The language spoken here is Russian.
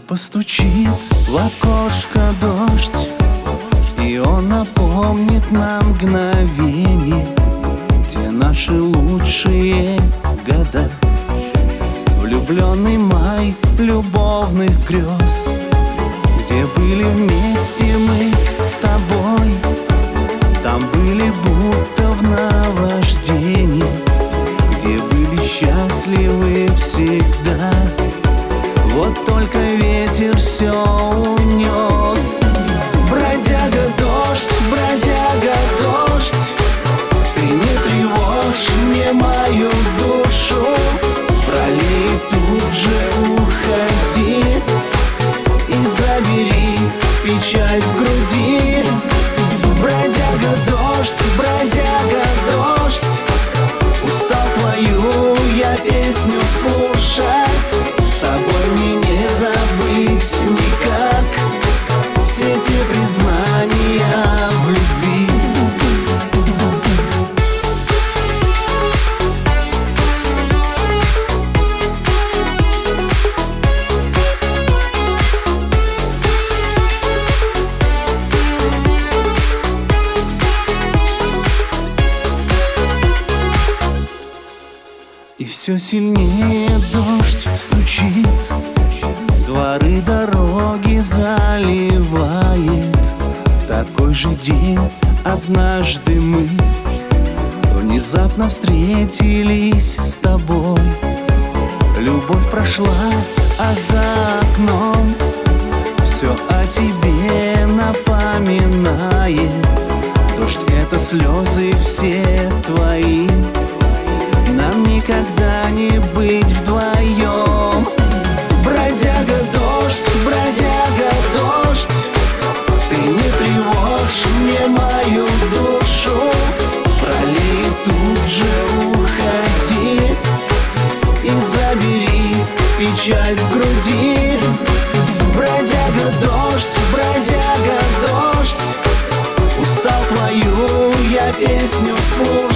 Постучит в окошко дождь, и он напомнит нам мгновенье, те наши лучшие года. Влюбленный май любовных грез, где были вместе мы с тобой. Там были будто в наваждении, где были счастливы всегда. Вот только ветер все унес. Бродяга дождь, ты не тревожь мне мою душу. Пролей, тут же уходи и забери печаль в груди. Бродяга дождь, устал твою я песню слушать. С тобой мне не забыть никак все те признания в любви. И все сильнее дождь стучит, дворы, дороги заливает. Такой же день однажды мы внезапно встретились с тобой. Любовь прошла, а за окном все о тебе напоминает. Дождь — это слезы все твои, нам никогда не быть вдвоем. Бродяга дождь, ты не тревожь мне мою душу. Пролей, тут же уходи и забери печаль в груди. Бродяга дождь, устал твою я песню слушать.